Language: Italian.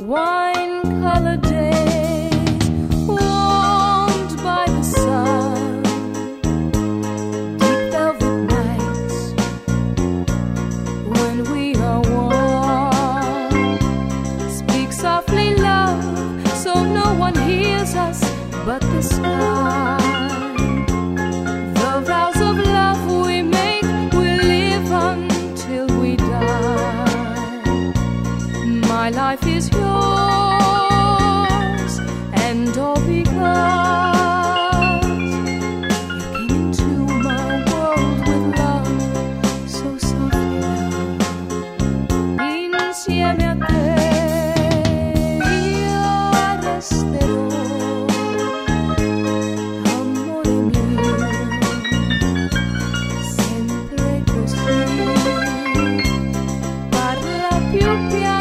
wine-colored days, warmed by the sun, deep velvet nights when we are warm. Speak softly, love, so no one hears us but the sky. The vows of love we make will live until we die. My life is yours, and all because you came into my world with love, so softly love. Insieme a te io resterò, amore mio, sempre così. Parla più piano.